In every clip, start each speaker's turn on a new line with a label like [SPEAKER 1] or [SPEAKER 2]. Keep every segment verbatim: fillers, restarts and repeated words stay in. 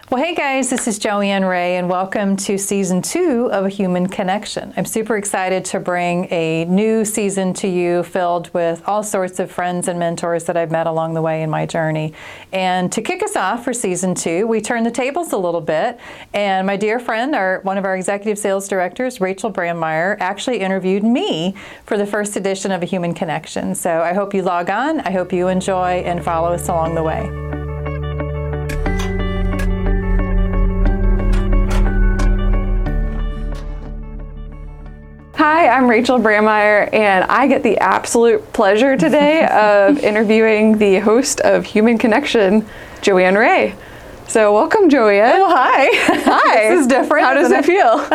[SPEAKER 1] Well, hey guys, this is Joanne Ray, and welcome to season two of A Human Connection. I'm super excited to bring a new season to you filled with all sorts of friends and mentors that I've met along the way in my journey. And to kick us off for season two, we turned the tables a little bit, and my dear friend, our, one of our executive sales directors, Rachel Brandmeier, actually interviewed me for the first edition of A Human Connection. So I hope you log on, I hope you enjoy, and follow us along the way.
[SPEAKER 2] Hi, I'm Rachel Brandmeier, and I get the absolute pleasure today of interviewing the host of Human Connection, Joanne Ray. So welcome, Joanne.
[SPEAKER 1] Oh, hi.
[SPEAKER 2] Hi.
[SPEAKER 1] This is different.
[SPEAKER 2] How does it, it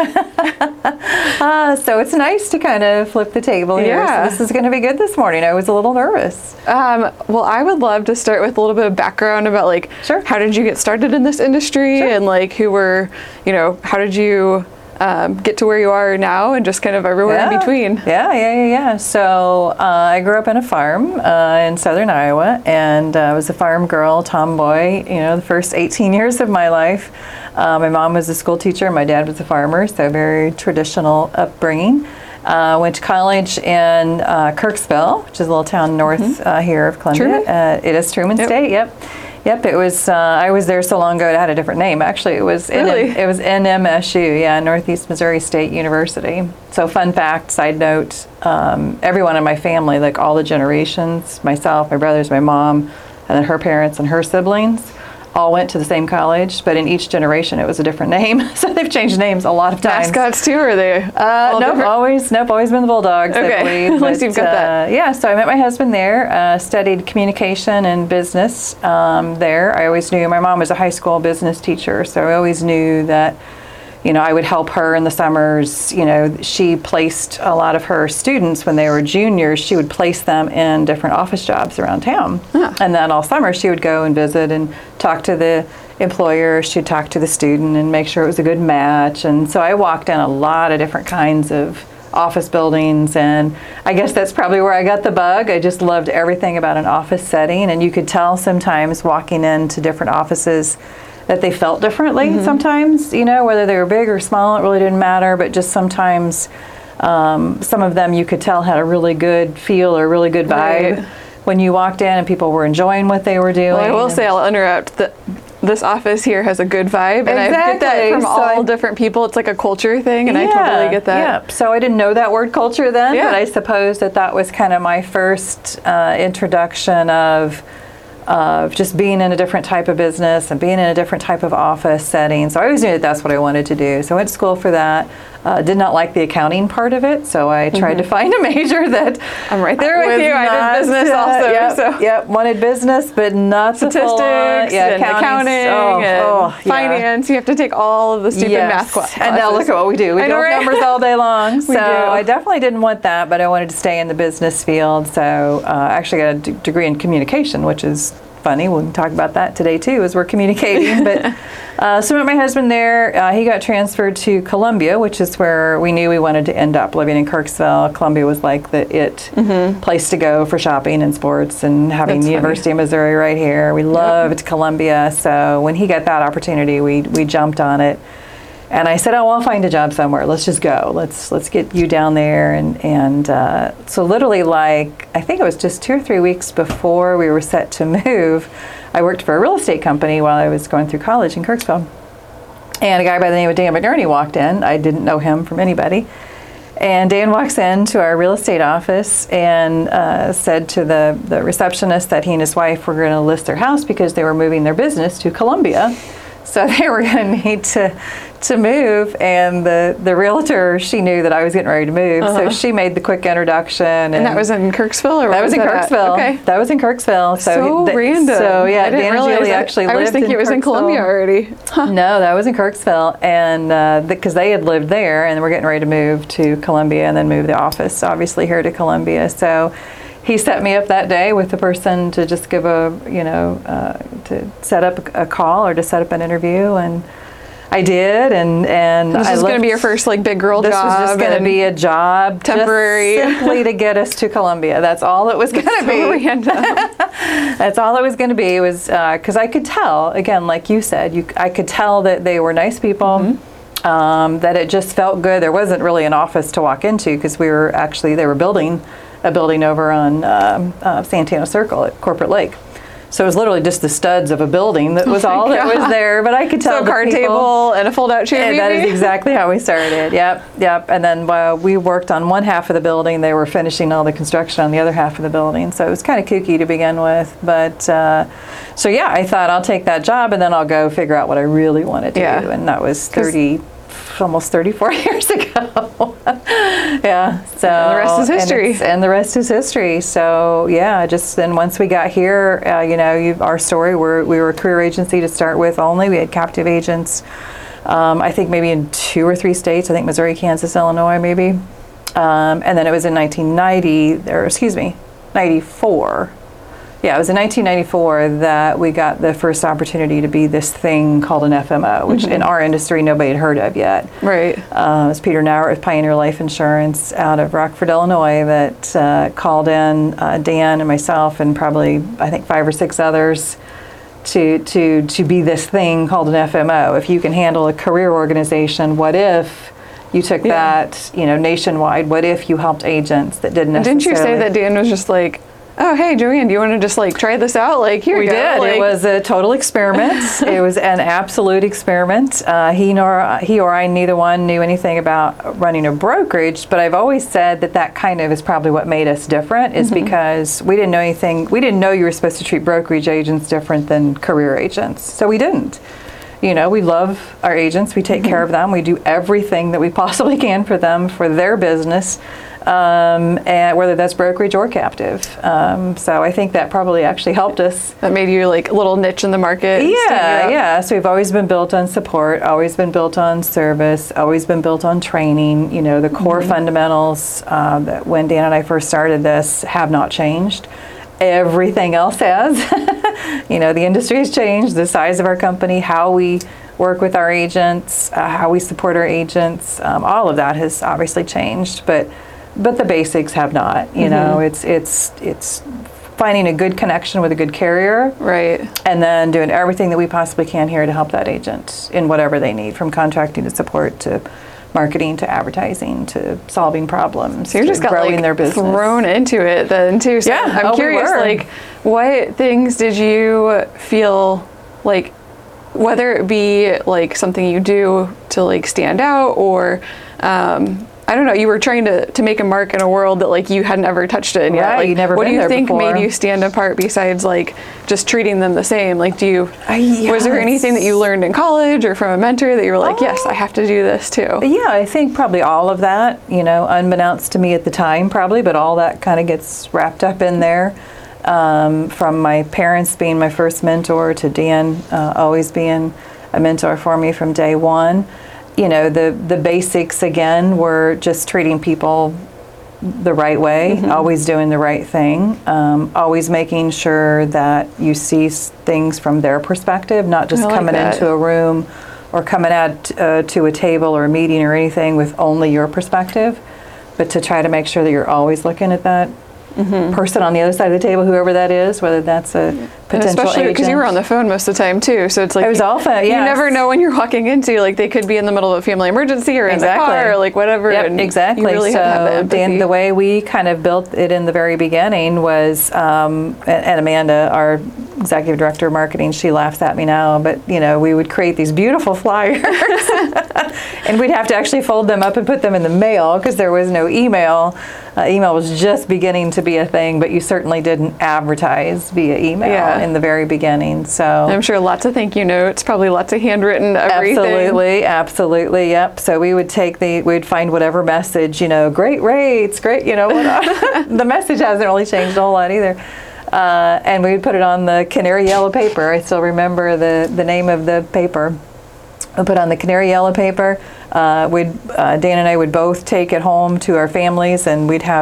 [SPEAKER 1] feel? uh, so it's nice to kind of flip the table here.
[SPEAKER 2] Yeah.
[SPEAKER 1] So this is going to be good this morning. I was a little nervous.
[SPEAKER 2] Um, well, I would love to start with a little bit of background about like,
[SPEAKER 1] sure.
[SPEAKER 2] How did you get started in this industry,
[SPEAKER 1] sure.
[SPEAKER 2] and like who were, you know, how did you Um, get to where you are now, and just kind of everywhere
[SPEAKER 1] yeah.
[SPEAKER 2] in between.
[SPEAKER 1] Yeah, yeah, yeah, yeah. So uh, I grew up in a farm uh, in southern Iowa, and uh, I was a farm girl, tomboy, you know, the first eighteen years of my life. Uh, my mom was a school teacher, my dad was a farmer, so very traditional upbringing. Uh, went to college in uh, Kirksville, which is a little town north mm-hmm. uh, here of Columbia. Uh, it is Truman yep. State, yep. Yep, it was. Uh, I was there so long ago. It had a different name. Actually, it was.
[SPEAKER 2] Really?
[SPEAKER 1] N M, it was N M S U. Yeah, Northeast Missouri State University. So, fun fact, side note: um, everyone in my family, like all the generations, myself, my brothers, my mom, and then her parents and her siblings, all went to the same college. But in each generation, it was a different name. So they've changed names a lot of times.
[SPEAKER 2] Mascots too, or are they?
[SPEAKER 1] Uh, nope, different? always. Nope, always been the Bulldogs.
[SPEAKER 2] Okay,
[SPEAKER 1] I believe.
[SPEAKER 2] at least you've got
[SPEAKER 1] uh,
[SPEAKER 2] that.
[SPEAKER 1] Yeah, so I met my husband there. Uh, studied communication and business um, there. I always knew my mom was a high school business teacher, so I always knew that, you know, I would help her in the summers. You know, she placed a lot of her students when they were juniors. She would place them in different office jobs around town,
[SPEAKER 2] huh.
[SPEAKER 1] and then all summer she would go and visit and talk to the employer. She'd talk to the student and make sure it was a good match. And so I walked in a lot of different kinds of office buildings, and I guess that's probably where I got the bug. I just loved everything about an office setting, and you could tell sometimes walking into different offices that they felt differently mm-hmm. sometimes, you know, whether they were big or small, it really didn't matter, but just sometimes um, some of them you could tell had a really good feel or really good vibe
[SPEAKER 2] right.
[SPEAKER 1] when you walked in and people were enjoying what they were doing.
[SPEAKER 2] Well, I will say, I'll interrupt, that this office here has a good vibe, and
[SPEAKER 1] exactly.
[SPEAKER 2] I get that from
[SPEAKER 1] so
[SPEAKER 2] all
[SPEAKER 1] I,
[SPEAKER 2] different people. It's like a culture thing, and
[SPEAKER 1] yeah,
[SPEAKER 2] I totally get that.
[SPEAKER 1] Yeah. So I didn't know that word culture then,
[SPEAKER 2] yeah.
[SPEAKER 1] but I suppose that that was kind of my first uh, introduction of of just being in a different type of business and being in a different type of office setting. So I always knew that that's what I wanted to do. So I went to school for that. Uh, did not like the accounting part of it, so I tried mm-hmm. to find a major that
[SPEAKER 2] I'm right there with you.
[SPEAKER 1] Not,
[SPEAKER 2] I did business
[SPEAKER 1] uh,
[SPEAKER 2] also.
[SPEAKER 1] Yep,
[SPEAKER 2] so.
[SPEAKER 1] yep, wanted business, but not
[SPEAKER 2] statistics
[SPEAKER 1] the full, uh, yeah,
[SPEAKER 2] and accounting
[SPEAKER 1] oh,
[SPEAKER 2] and
[SPEAKER 1] oh,
[SPEAKER 2] finance.
[SPEAKER 1] Yeah.
[SPEAKER 2] You have to take all of the stupid
[SPEAKER 1] yes.
[SPEAKER 2] math classes.
[SPEAKER 1] And now look at what we do. We
[SPEAKER 2] I
[SPEAKER 1] do
[SPEAKER 2] know, right?
[SPEAKER 1] numbers all day long.
[SPEAKER 2] We
[SPEAKER 1] so
[SPEAKER 2] do.
[SPEAKER 1] I definitely didn't want that, but I wanted to stay in the business field. So uh, I actually got a d- degree in communication, which is funny. We can talk about that today too, as we're communicating. But uh, so I met my husband there. Uh, he got transferred to Columbia, which is where we knew we wanted to end up, living in Kirksville. Columbia was like the it mm-hmm. place to go for shopping and sports, and having
[SPEAKER 2] That's
[SPEAKER 1] the
[SPEAKER 2] funny.
[SPEAKER 1] University of Missouri right here. We loved
[SPEAKER 2] yep.
[SPEAKER 1] Columbia. So when he got that opportunity, we we jumped on it. And I said, oh, well, I'll find a job somewhere. Let's just go. Let's let's get you down there. And, and uh, so literally, like, I think it was just two or three weeks before we were set to move, I worked for a real estate company while I was going through college in Kirksville. And a guy by the name of Dan McNerney walked in. I didn't know him from anybody. And Dan walks into our real estate office and uh, said to the, the receptionist that he and his wife were going to list their house because they were moving their business to Columbia. So they were going to need to to move, and the, the realtor, she knew that I was getting ready to move, uh-huh. so she made the quick introduction. And,
[SPEAKER 2] and that was in Kirksville? Or
[SPEAKER 1] that was in
[SPEAKER 2] that
[SPEAKER 1] Kirksville.
[SPEAKER 2] Okay.
[SPEAKER 1] That was in Kirksville. So,
[SPEAKER 2] so
[SPEAKER 1] th-
[SPEAKER 2] random.
[SPEAKER 1] So yeah,
[SPEAKER 2] I didn't
[SPEAKER 1] Dan
[SPEAKER 2] realize
[SPEAKER 1] and Julie
[SPEAKER 2] that.
[SPEAKER 1] actually
[SPEAKER 2] I
[SPEAKER 1] lived
[SPEAKER 2] was thinking
[SPEAKER 1] in
[SPEAKER 2] it was
[SPEAKER 1] Kirksville.
[SPEAKER 2] in Columbia already. Huh.
[SPEAKER 1] No, that was in Kirksville, and because uh, they had lived there, and we're getting ready to move to Columbia and then move the office, obviously, here to Columbia. So he set me up that day with the person to just give a, you know, uh, to set up a call or to set up an interview. And I did, and and
[SPEAKER 2] This
[SPEAKER 1] I
[SPEAKER 2] was going to
[SPEAKER 1] looked-
[SPEAKER 2] be your first like big girl
[SPEAKER 1] This
[SPEAKER 2] job.
[SPEAKER 1] was just going to
[SPEAKER 2] and
[SPEAKER 1] be a job,
[SPEAKER 2] temporary.
[SPEAKER 1] just simply to get us to Columbia. That's all it was going to
[SPEAKER 2] so
[SPEAKER 1] be.
[SPEAKER 2] random.
[SPEAKER 1] That's all it was going to be. It was because I could tell, again, like you said, you I could tell that they were nice people.
[SPEAKER 2] Mm-hmm.
[SPEAKER 1] Um, that it just felt good. There wasn't really an office to walk into because we were actually they were building a building over on um, uh, Santana Circle at Corporate Lake. So it was literally just the studs of a building that was
[SPEAKER 2] Oh my
[SPEAKER 1] all that was
[SPEAKER 2] God.
[SPEAKER 1] there. But I could tell
[SPEAKER 2] So a
[SPEAKER 1] the
[SPEAKER 2] card
[SPEAKER 1] people,
[SPEAKER 2] table and a fold-out chair.
[SPEAKER 1] and that is
[SPEAKER 2] maybe?
[SPEAKER 1] exactly how we started. Yep, yep. And then while we worked on one half of the building, they were finishing all the construction on the other half of the building. So it was kind of kooky to begin with. But uh, so yeah, I thought I'll take that job and then I'll go figure out what I really wanted to
[SPEAKER 2] Yeah.
[SPEAKER 1] do. And that was thirty, almost thirty-four years ago. Yeah. So
[SPEAKER 2] And the rest is
[SPEAKER 1] and
[SPEAKER 2] history.
[SPEAKER 1] it's- And, the rest is history. So yeah, just then once we got here, uh, you know, you, our story, we're, we were a career agency to start with only. We had captive agents. Um, I think maybe in two or three states. I think Missouri, Kansas, Illinois, maybe. Um, and then it was in nineteen ninety, or excuse me, ninety-four. Yeah, it was in nineteen ninety-four that we got the first opportunity to be this thing called an F M O, which in our industry nobody had heard of yet.
[SPEAKER 2] Right.
[SPEAKER 1] Uh, it was Peter Nauert with Pioneer Life Insurance out of Rockford, Illinois, that uh, called in uh, Dan and myself and probably I think five or six others to to to be this thing called an F M O. If you can handle a career organization, what if you took
[SPEAKER 2] Yeah.
[SPEAKER 1] that, you know, nationwide? What if you helped agents that didn't
[SPEAKER 2] And
[SPEAKER 1] necessarily?
[SPEAKER 2] didn't you say that Dan was just like, oh, hey, Joanne, do you want to just like try this out? Like, here
[SPEAKER 1] We
[SPEAKER 2] you go.
[SPEAKER 1] did.
[SPEAKER 2] Like,
[SPEAKER 1] It was a total experiment. It was an absolute experiment. Uh, he nor he or I, neither one knew anything about running a brokerage. But I've always said that that kind of is probably what made us different. Is
[SPEAKER 2] Mm-hmm.
[SPEAKER 1] because we didn't know anything. We didn't know you were supposed to treat brokerage agents different than career agents. So we didn't. You know, we love our agents. We take
[SPEAKER 2] Mm-hmm.
[SPEAKER 1] care of them. We do everything that we possibly can for them, for their business, um, and whether that's brokerage or captive. Um, so I think that probably actually helped us.
[SPEAKER 2] that made you like a little niche in the market. and stand
[SPEAKER 1] Yeah,
[SPEAKER 2] you out.
[SPEAKER 1] yeah. So we've always been built on support, always been built on service, always been built on training. You know, the core fundamentals uh, that when Dan and I first started this have not changed. Everything else has. You know, the industry has changed, the size of our company, how we work with our agents, uh, how we support our agents. Um, all of that has obviously changed, but but the basics have not. You know, it's it's it's finding a good connection with a good carrier,
[SPEAKER 2] Right.
[SPEAKER 1] and then doing everything that we possibly can here to help that agent in whatever they need, from contracting to support to marketing to advertising to solving problems
[SPEAKER 2] So you
[SPEAKER 1] to
[SPEAKER 2] just got
[SPEAKER 1] growing
[SPEAKER 2] like
[SPEAKER 1] their business.
[SPEAKER 2] thrown into it then too. So
[SPEAKER 1] Yeah,
[SPEAKER 2] I'm
[SPEAKER 1] oh, we
[SPEAKER 2] curious,
[SPEAKER 1] were.
[SPEAKER 2] like, what things did you feel like, whether it be like something you do to like stand out, or um, I don't know, you were trying to, to make a mark in a world that like you hadn't ever touched it in yet.
[SPEAKER 1] Right,
[SPEAKER 2] Like,
[SPEAKER 1] you'd never
[SPEAKER 2] what
[SPEAKER 1] been
[SPEAKER 2] do you
[SPEAKER 1] there
[SPEAKER 2] think
[SPEAKER 1] before.
[SPEAKER 2] made you stand apart besides like just treating them the same? Like, do you,
[SPEAKER 1] Uh,
[SPEAKER 2] was there anything that you
[SPEAKER 1] yes.
[SPEAKER 2] learned in college or from a mentor that you were like, yes,
[SPEAKER 1] Oh.
[SPEAKER 2] I have to do this too?
[SPEAKER 1] Yeah, I think probably all of that, you know, unbeknownst to me at the time probably, but all that kind of gets wrapped up in there. Um, from my parents being my first mentor to Dan uh, always being a mentor for me from day one. You know, the, the basics again were just treating people the right way,
[SPEAKER 2] Mm-hmm.
[SPEAKER 1] always doing the right thing, um, always making sure that you see s- things from their perspective, not just
[SPEAKER 2] I like
[SPEAKER 1] coming
[SPEAKER 2] that.
[SPEAKER 1] into a room or coming at uh, to a table or a meeting or anything with only your perspective, but to try to make sure that you're always looking at that person on the other side of the table, whoever that is, whether that's a
[SPEAKER 2] And
[SPEAKER 1] potential
[SPEAKER 2] especially because you were on
[SPEAKER 1] agent.
[SPEAKER 2] the phone most of the time too, so it's like
[SPEAKER 1] I was
[SPEAKER 2] you,
[SPEAKER 1] all phone,
[SPEAKER 2] you
[SPEAKER 1] yes.
[SPEAKER 2] never know when you're walking into, like they could be in the middle of a family emergency or in
[SPEAKER 1] Exactly.
[SPEAKER 2] the car or like whatever.
[SPEAKER 1] Yep,
[SPEAKER 2] and
[SPEAKER 1] exactly.
[SPEAKER 2] You really
[SPEAKER 1] so
[SPEAKER 2] have to have that
[SPEAKER 1] Dan,
[SPEAKER 2] empathy.
[SPEAKER 1] the way we kind of built it in the very beginning was, um, and, and Amanda, our executive director of marketing, she laughs at me now, but you know, we would create these beautiful flyers, and we'd have to actually fold them up and put them in the mail because there was no email. Uh, email was just beginning to be a thing, but you certainly didn't advertise via email
[SPEAKER 2] Yeah.
[SPEAKER 1] in the very beginning. So
[SPEAKER 2] I'm sure lots of thank you notes, probably lots of handwritten everything.
[SPEAKER 1] Absolutely, absolutely, yep. So we would take the, we'd find whatever message, you know, great rates, great, you know, what, the message hasn't really changed a whole lot either. Uh, and we would put it on the canary yellow paper. I still remember the, the name of the paper. We put on the canary yellow paper. Uh, we'd, uh, Dan and I would both take it home to our families, and we'd have,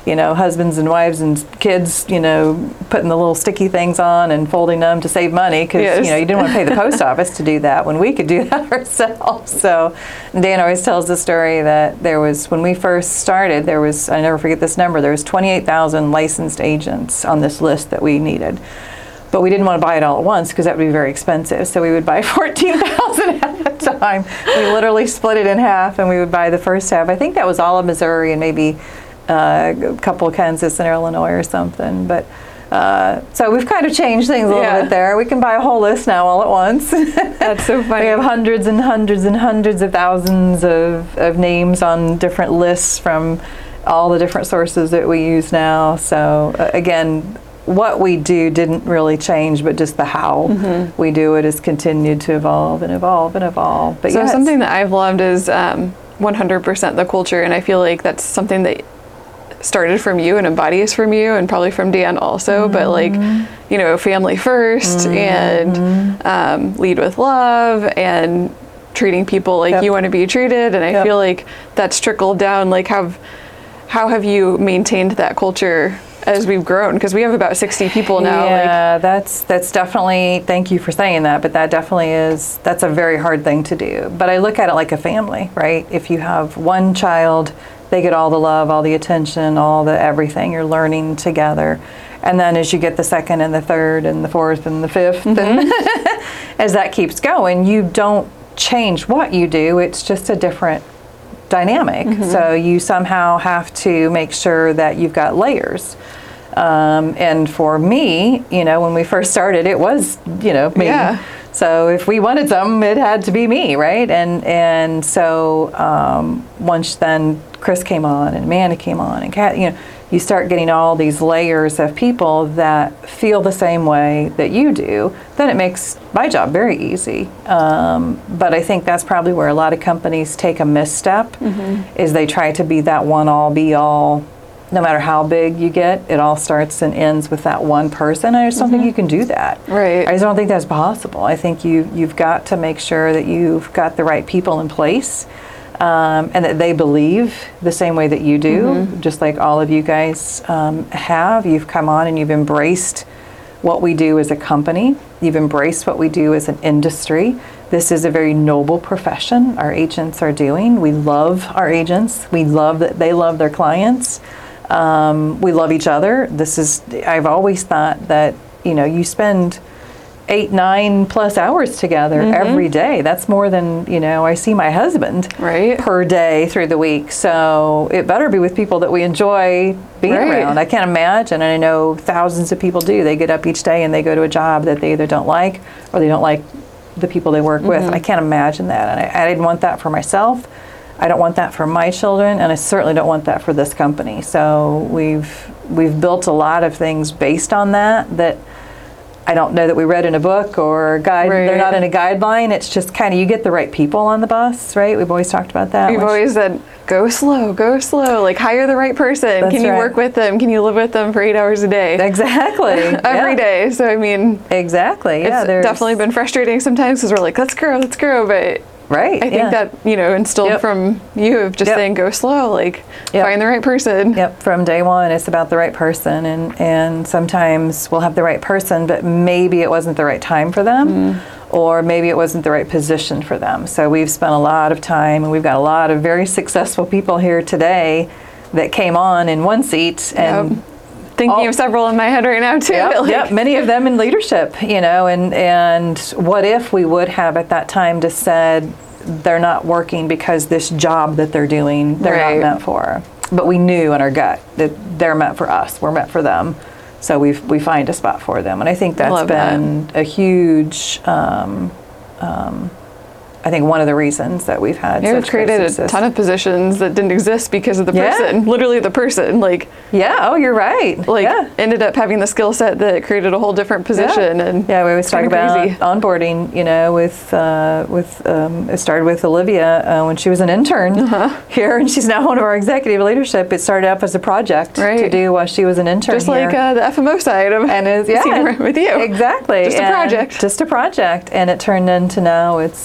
[SPEAKER 1] you know, husbands and wives and kids, you know, putting the little sticky things on and folding them to save money because,
[SPEAKER 2] Yes.
[SPEAKER 1] you know, you didn't want to pay the post office to do that when we could do that ourselves. So Dan always tells the story that there was, when we first started, there was, I never forget this number, there was twenty-eight thousand licensed agents on this list that we needed. But we didn't want to buy it all at once because that would be very expensive. So we would buy fourteen thousand at a time. We literally split it in half and we would buy the first half. I think that was all of Missouri and maybe uh, a couple of Kansas and Illinois or something. But uh, so we've kind of changed things a little
[SPEAKER 2] Yeah.
[SPEAKER 1] bit there. We can buy a whole list now all at once.
[SPEAKER 2] That's so funny.
[SPEAKER 1] We have hundreds and hundreds and hundreds of thousands of, of names on different lists from all the different sources that we use now. So uh, again, what we do didn't really change, but just the how
[SPEAKER 2] Mm-hmm.
[SPEAKER 1] we do it has continued to evolve and evolve and evolve. But
[SPEAKER 2] So
[SPEAKER 1] yes,
[SPEAKER 2] something that I've loved is um, one hundred percent the culture, and I feel like that's something that started from you and embodies from you, and probably from Dan also.
[SPEAKER 1] Mm-hmm.
[SPEAKER 2] But like, you know, family first,
[SPEAKER 1] Mm-hmm.
[SPEAKER 2] and um, lead with love, and treating people like
[SPEAKER 1] Yep.
[SPEAKER 2] you want to be treated. And I
[SPEAKER 1] Yep.
[SPEAKER 2] feel like that's trickled down. Like, how how have you maintained that culture as we've grown? Because we have about sixty people now. Like,
[SPEAKER 1] Yeah, that's that's definitely, thank you for saying that, but that definitely is, that's a very hard thing to do. But I look at it like a family, right? If you have one child, they get all the love, all the attention, all the everything. You're learning together. And then as you get the second and the third and the fourth and the fifth, and as that keeps going, you don't change what you do. It's just a different dynamic. So you somehow have to make sure that you've got layers. Um, and for me, you know, when we first started, it was, you know, me.
[SPEAKER 2] Yeah.
[SPEAKER 1] So if we wanted something, it had to be me, right? And and so um, once then Chris came on and Amanda came on and Kat, you know, you start getting all these layers of people that feel the same way that you do, then it makes my job very easy. Um, but I think that's probably where a lot of companies take a misstep, is they try to be that one all be all. No matter how big you get, it all starts and ends with that one person. I just don't think you can do that.
[SPEAKER 2] Right.
[SPEAKER 1] I just don't think that's possible. I think you, you've got to make sure that you've got the right people in place, um, and that they believe the same way that you do, just like all of you guys um, have. You've come on and you've embraced what we do as a company. You've embraced what we do as an industry. This is a very noble profession our agents are doing. We love our agents. We love that they love their clients. Um, we love each other. This is, I've always thought that, you know, you spend eight, nine plus hours together every day. That's more than, you know, I see my husband
[SPEAKER 2] Right.
[SPEAKER 1] per day through the week. So it better be with people that we enjoy being
[SPEAKER 2] Right.
[SPEAKER 1] around. I can't imagine, and I know thousands of people do. They get up each day and they go to a job that they either don't like or they don't like the people they work with. I can't imagine that. And I, I didn't want that for myself. I don't want that for my children, and I certainly don't want that for this company. So we've we've built a lot of things based on that that I don't know that we read in a book or guide.
[SPEAKER 2] Right.
[SPEAKER 1] They're not in a guideline. It's just kind of, you get the right people on the bus, right? We've always talked about that.
[SPEAKER 2] We've
[SPEAKER 1] which-
[SPEAKER 2] always said, go slow, go slow. Like, hire the right person.
[SPEAKER 1] That's
[SPEAKER 2] Can you
[SPEAKER 1] right.
[SPEAKER 2] work with them? Can you live with them for eight hours a day?
[SPEAKER 1] Exactly.
[SPEAKER 2] Every
[SPEAKER 1] yeah.
[SPEAKER 2] day. So, I mean,
[SPEAKER 1] Exactly. Yeah.
[SPEAKER 2] it's
[SPEAKER 1] there's-
[SPEAKER 2] definitely been frustrating sometimes because we're like, let's grow, let's grow. But
[SPEAKER 1] right.
[SPEAKER 2] I think
[SPEAKER 1] yeah.
[SPEAKER 2] that, you know, instilled
[SPEAKER 1] Yep.
[SPEAKER 2] from you of just
[SPEAKER 1] Yep.
[SPEAKER 2] saying, go slow, like,
[SPEAKER 1] Yep.
[SPEAKER 2] find the right person.
[SPEAKER 1] Yep, from day one, it's about the right person, and, and sometimes we'll have the right person, but maybe it wasn't the right time for them, or maybe it wasn't the right position for them. So we've spent a lot of time, and we've got a lot of very successful people here today that came on in one seat, and
[SPEAKER 2] Yep. Thinking
[SPEAKER 1] all-
[SPEAKER 2] of several in my head right now, too.
[SPEAKER 1] Yep,
[SPEAKER 2] Like,
[SPEAKER 1] yep, many of them in leadership, you know, and, and what if we would have at that time just said, they're not working because this job that they're doing, they're
[SPEAKER 2] Right.
[SPEAKER 1] not meant for. But we knew in our gut that they're meant for us, we're meant for them. So we we find a spot for them. And I think that's
[SPEAKER 2] Love that.
[SPEAKER 1] been a huge, um, um, I think one of the reasons that we've had
[SPEAKER 2] Yeah, we've
[SPEAKER 1] such great
[SPEAKER 2] created a
[SPEAKER 1] success.
[SPEAKER 2] ton of positions that didn't exist because of the
[SPEAKER 1] Yeah.
[SPEAKER 2] person. Literally the person. Like,
[SPEAKER 1] Yeah, oh, you're right.
[SPEAKER 2] like
[SPEAKER 1] yeah.
[SPEAKER 2] ended up having the skill set that created a whole different position.
[SPEAKER 1] Yeah.
[SPEAKER 2] And
[SPEAKER 1] Yeah, we always
[SPEAKER 2] it's
[SPEAKER 1] talk
[SPEAKER 2] kinda
[SPEAKER 1] about
[SPEAKER 2] crazy.
[SPEAKER 1] onboarding, you know, with, uh, with um, it started with Olivia uh, when she was an intern
[SPEAKER 2] Uh-huh.
[SPEAKER 1] here, and she's now one of our executive leadership. It started up as a project to
[SPEAKER 2] Right.
[SPEAKER 1] do while she was an intern
[SPEAKER 2] just
[SPEAKER 1] here.
[SPEAKER 2] like uh, the F M O side of
[SPEAKER 1] and it's,
[SPEAKER 2] senior
[SPEAKER 1] yeah,
[SPEAKER 2] with you.
[SPEAKER 1] Exactly.
[SPEAKER 2] Just a
[SPEAKER 1] And
[SPEAKER 2] project.
[SPEAKER 1] Just a project. And it turned into now it's, you know,
[SPEAKER 2] Mm-hmm.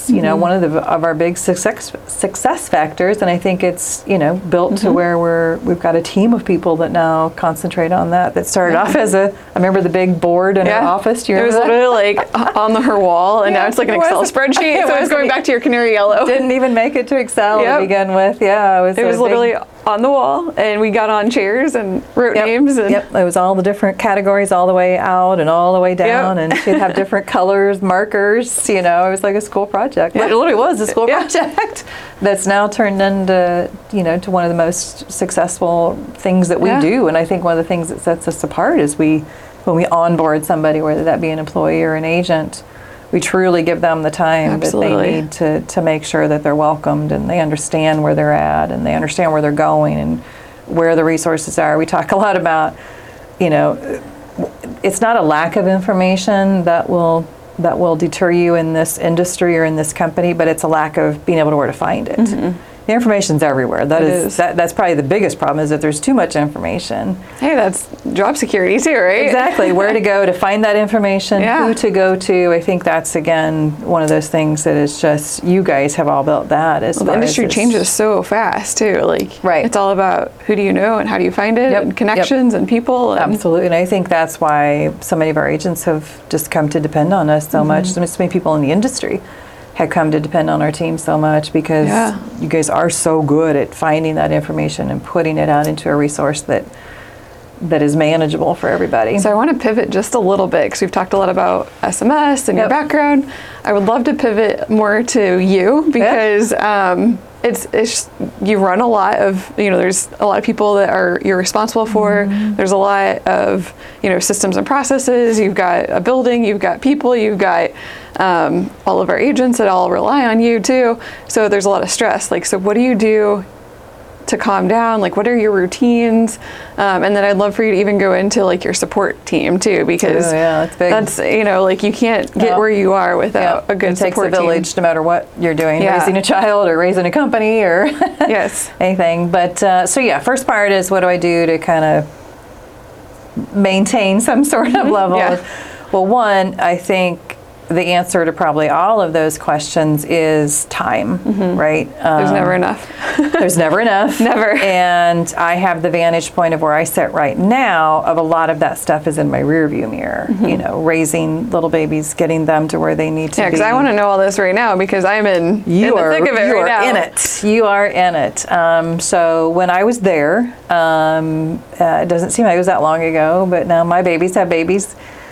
[SPEAKER 1] one of the of our big success success factors, and I think it's you know built mm-hmm. to where we're we've got a team of people that now concentrate on that. That started yeah. off as a I remember the big board in yeah. our office. Do you
[SPEAKER 2] it was
[SPEAKER 1] that?
[SPEAKER 2] literally like on the, her wall, and yeah, now it's like an Excel spreadsheet. It so it's going back to your canary yellow.
[SPEAKER 1] Didn't even make it to Excel yep. to begin with. Yeah,
[SPEAKER 2] it was. It was literally big, on the wall, and we got on chairs and wrote
[SPEAKER 1] yep.
[SPEAKER 2] names. And
[SPEAKER 1] yep, it was all the different categories, all the way out and all the way down, yep. and she'd have different colors, markers. You know, it was like a school project. Yep. It literally was a school yeah. project that's now turned into you know to one of the most successful things that we yeah. do. And I think one of the things that sets us apart is we, when we onboard somebody, whether that be an employee or an agent, we truly give them the time Absolutely. that they need to, to make sure that they're welcomed and they understand where they're at and they understand where they're going and where the resources are. We talk a lot about, you know, it's not a lack of information that will that will deter you in this industry or in this company, but it's a lack of being able to where to find it. Mm-hmm. The information's everywhere. That is, is. That, that's probably the biggest problem is that there's too much information.
[SPEAKER 2] Hey, that's job security too, right?
[SPEAKER 1] Exactly. Where to go to find that information,
[SPEAKER 2] yeah.
[SPEAKER 1] who to go to. I think that's, again, one of those things that is just, you guys have all built that. As
[SPEAKER 2] well, the industry changes so fast too. Like,
[SPEAKER 1] right.
[SPEAKER 2] It's all about who do you know and how do you find it, yep. and connections yep. and people. And
[SPEAKER 1] Absolutely. And I think that's why so many of our agents have just come to depend on us so mm-hmm. much. So many people in the industry had come to depend on our team so much because
[SPEAKER 2] yeah.
[SPEAKER 1] you guys are so good at finding that information and putting it out into a resource that that is manageable for everybody.
[SPEAKER 2] So I want to pivot just a little bit because we've talked a lot about S M S and yep. your background. I would love to pivot more to you because yep. um, it's it's you run a lot of you know there's a lot of people that are you're responsible for. Mm-hmm. There's a lot of you know systems and processes. You've got a building. You've got people. You've got um, all of our agents that all rely on you too. So there's a lot of stress. Like so, what do you do to calm down? Like what are your routines? Um, and then I'd love for you to even go into like your support team too, because
[SPEAKER 1] oh, yeah, that's big.
[SPEAKER 2] That's, you know, like you can't get no. where you are without yeah. a good
[SPEAKER 1] it takes
[SPEAKER 2] support
[SPEAKER 1] a village
[SPEAKER 2] team.
[SPEAKER 1] No matter what you're doing,
[SPEAKER 2] yeah.
[SPEAKER 1] raising a child or raising a company or
[SPEAKER 2] yes.
[SPEAKER 1] anything. But uh, so yeah, first part is what do I do to kind of maintain some sort of level
[SPEAKER 2] yeah.
[SPEAKER 1] of, well, one, I think the answer to probably all of those questions is time, mm-hmm. right? Um,
[SPEAKER 2] there's never enough.
[SPEAKER 1] there's never enough.
[SPEAKER 2] Never.
[SPEAKER 1] And I have the vantage point of where I sit right now of a lot of that stuff is in my rearview mirror, mm-hmm. you know, raising little babies, getting them to where they need to
[SPEAKER 2] yeah,
[SPEAKER 1] be.
[SPEAKER 2] Yeah, because I want to know all this right now because I'm in,
[SPEAKER 1] you
[SPEAKER 2] in the
[SPEAKER 1] are,
[SPEAKER 2] thick of it
[SPEAKER 1] you
[SPEAKER 2] right
[SPEAKER 1] are
[SPEAKER 2] now.
[SPEAKER 1] in it. You are in it. Um, so when I was there, um, uh, it doesn't seem like it was that long ago, but now my babies have babies.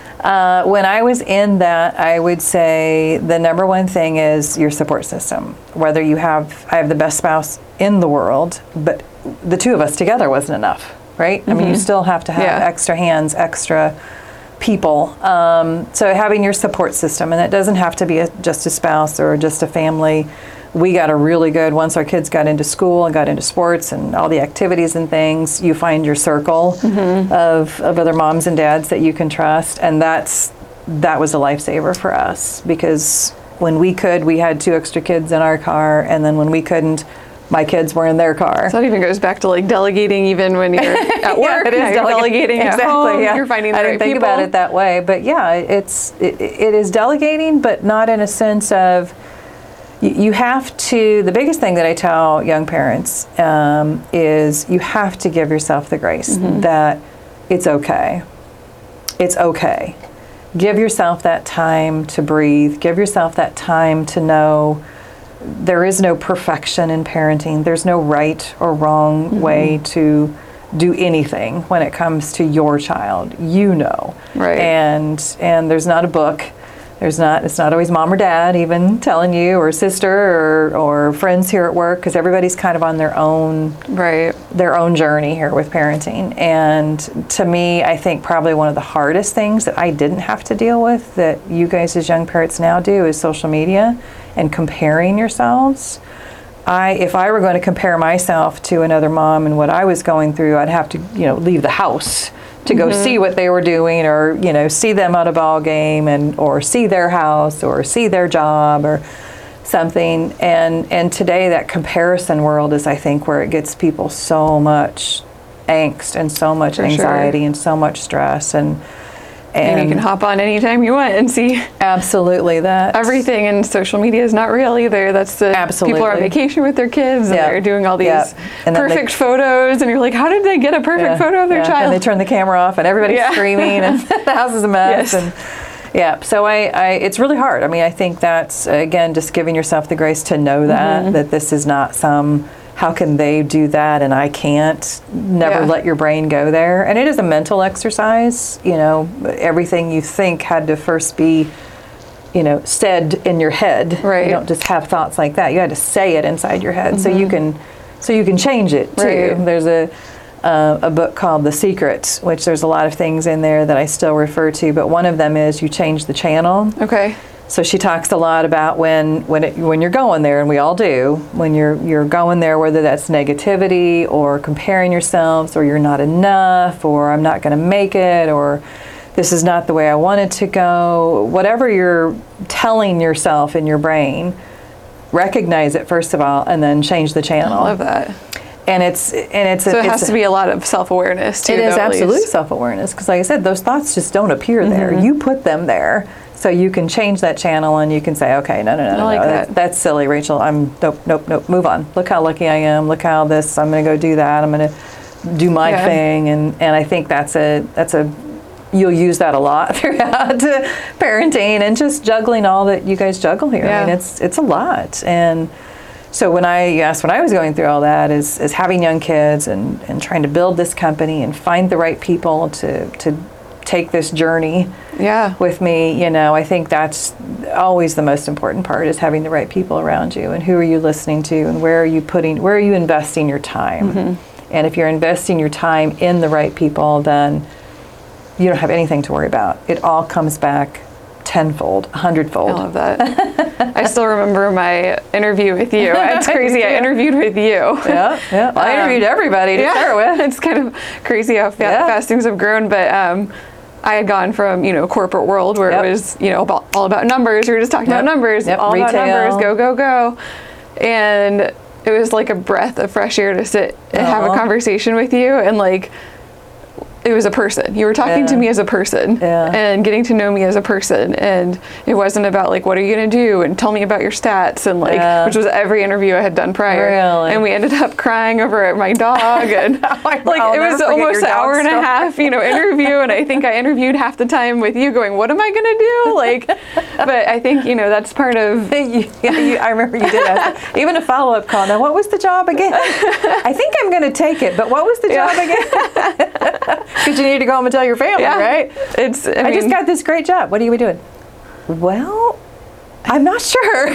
[SPEAKER 1] Uh, when I was in that, I would say the number one thing is your support system. Whether you have, I have the best spouse in the world, but the two of us together wasn't enough, right? Mm-hmm. I mean, you still have to have
[SPEAKER 2] yeah.
[SPEAKER 1] extra hands, extra people. Um, so having your support system, and it doesn't have to be a, just a spouse or just a family. We got a really good, once our kids got into school and got into sports and all the activities and things, you find your circle mm-hmm. of, of other moms and dads that you can trust. And that's that was a lifesaver for us because when we could, we had two extra kids in our car. And then when we couldn't, my kids were in their car.
[SPEAKER 2] So that even goes back to like delegating even when you're at work.
[SPEAKER 1] yeah, it is
[SPEAKER 2] yeah, you're
[SPEAKER 1] delega-
[SPEAKER 2] delegating
[SPEAKER 1] exactly,
[SPEAKER 2] at home.
[SPEAKER 1] Yeah.
[SPEAKER 2] You're finding the
[SPEAKER 1] I
[SPEAKER 2] right
[SPEAKER 1] didn't think
[SPEAKER 2] people.
[SPEAKER 1] about it that way. But yeah, it's it, it is delegating, but not in a sense of you have to, the biggest thing that I tell young parents um, is you have to give yourself the grace mm-hmm. that it's okay. It's okay. Give yourself that time to breathe. Give yourself that time to know there is no perfection in parenting. There's no right or wrong mm-hmm. way to do anything when it comes to your child. You know.
[SPEAKER 2] Right.
[SPEAKER 1] And and there's not a book. There's not, it's not always mom or dad even telling you, or sister, or, or friends here at work, because everybody's kind of on their own,
[SPEAKER 2] right,
[SPEAKER 1] their own journey here with parenting. And to me, I think probably one of the hardest things that I didn't have to deal with that you guys as young parents now do is social media and comparing yourselves. I, if I were going to compare myself to another mom and what I was going through, I'd have to, you know, leave the house to go mm-hmm. see what they were doing, or, you know, see them at a ball game, and or see their house, or see their job, or something. And and today that comparison world is, I think, where it gets people so much angst and so much
[SPEAKER 2] For
[SPEAKER 1] anxiety
[SPEAKER 2] sure.
[SPEAKER 1] and so much stress. And
[SPEAKER 2] And, and you can hop on anytime you want and see
[SPEAKER 1] absolutely that
[SPEAKER 2] everything. And social media is not real either. That's the
[SPEAKER 1] absolutely.
[SPEAKER 2] People are on vacation with their kids and yep. they're doing all these yep. perfect they, photos, and you're like, how did they get a perfect yeah, photo of their
[SPEAKER 1] yeah.
[SPEAKER 2] child?
[SPEAKER 1] And they turn the camera off and everybody's yeah. screaming and the house is a mess.
[SPEAKER 2] Yes.
[SPEAKER 1] And yeah, so I, I, it's really hard. I mean, I think that's again just giving yourself the grace to know that mm-hmm. that this is not some. How can they do that and I can't? Never yeah. let your brain go there. And it is a mental exercise. You know, everything you think had to first be, you know, said in your head.
[SPEAKER 2] Right.
[SPEAKER 1] You don't just have thoughts like that. You had to say it inside your head, mm-hmm. so you can, so you can change it too.
[SPEAKER 2] Right.
[SPEAKER 1] There's a uh, a book called The Secret, which there's a lot of things in there that I still refer to, but one of them is you change the channel.
[SPEAKER 2] Okay.
[SPEAKER 1] So she talks a lot about when when it, when you're going there, and we all do, when you're you're going there, whether that's negativity or comparing yourselves, or you're not enough, or I'm not going to make it, or this is not the way I want it to go. Whatever you're telling yourself in your brain, recognize it first of all, and then change the channel.
[SPEAKER 2] I love that.
[SPEAKER 1] And it's and it's
[SPEAKER 2] so it
[SPEAKER 1] it's
[SPEAKER 2] has
[SPEAKER 1] a,
[SPEAKER 2] to be a lot of self-awareness too.
[SPEAKER 1] It is
[SPEAKER 2] though,
[SPEAKER 1] absolute self-awareness, because like I said, those thoughts just don't appear
[SPEAKER 2] mm-hmm.
[SPEAKER 1] there. You put them there. So you can change that channel and you can say, okay, no, no, no, no,
[SPEAKER 2] like
[SPEAKER 1] no
[SPEAKER 2] that.
[SPEAKER 1] that's, that's silly, Rachel. I'm nope, nope, nope. Move on. Look how lucky I am. Look how this. I'm going to go do that. I'm going to do my
[SPEAKER 2] yeah.
[SPEAKER 1] thing, and and I think that's a that's a you'll use that a lot throughout parenting and just juggling all that you guys juggle here.
[SPEAKER 2] Yeah.
[SPEAKER 1] I mean, it's it's a lot. And so when I asked when I was going through all that is is having young kids and and trying to build this company and find the right people to to take this journey
[SPEAKER 2] yeah.
[SPEAKER 1] with me, you know, I think that's always the most important part, is having the right people around you, and who are you listening to, and where are you putting, where are you investing your time? Mm-hmm. And if you're investing your time in the right people, then you don't have anything to worry about. It all comes back tenfold, a hundredfold.
[SPEAKER 2] I love that. I still remember my interview with you. It's crazy. I interviewed with you.
[SPEAKER 1] Yeah, yeah. Well, I interviewed um, everybody to
[SPEAKER 2] yeah,
[SPEAKER 1] start with.
[SPEAKER 2] It's kind of crazy how fa-
[SPEAKER 1] yeah.
[SPEAKER 2] fast things have grown, but um, I had gone from, you know, corporate world where
[SPEAKER 1] yep.
[SPEAKER 2] it was, you know, about, all about numbers. We were just talking
[SPEAKER 1] yep.
[SPEAKER 2] about numbers,
[SPEAKER 1] yep.
[SPEAKER 2] all
[SPEAKER 1] Retail.
[SPEAKER 2] about numbers, go, go, go. And it was like a breath of fresh air to sit and
[SPEAKER 1] Aww.
[SPEAKER 2] have a conversation with you, and like, it was a person. You were talking
[SPEAKER 1] yeah.
[SPEAKER 2] to me as a person
[SPEAKER 1] yeah.
[SPEAKER 2] and getting to know me as a person. And it wasn't about like, what are you going to do? And tell me about your stats. And like,
[SPEAKER 1] yeah.
[SPEAKER 2] which was every interview I had done prior.
[SPEAKER 1] Really?
[SPEAKER 2] And we ended up crying over at my dog. And like,
[SPEAKER 1] I'll
[SPEAKER 2] it was almost an hour and a half, you know, interview. And I think I interviewed half the time with you going, what am I going to do? Like, but I think, you know, that's part of.
[SPEAKER 1] you, you, I remember you did ask, even a follow-up call. Now, what was the job again? I think I'm going to take it, but what was the job
[SPEAKER 2] yeah.
[SPEAKER 1] again? Because you need to go home and tell your family,
[SPEAKER 2] yeah.
[SPEAKER 1] right?
[SPEAKER 2] It's. I,
[SPEAKER 1] I
[SPEAKER 2] mean,
[SPEAKER 1] just got this great job. What are you doing? Well, I'm not sure.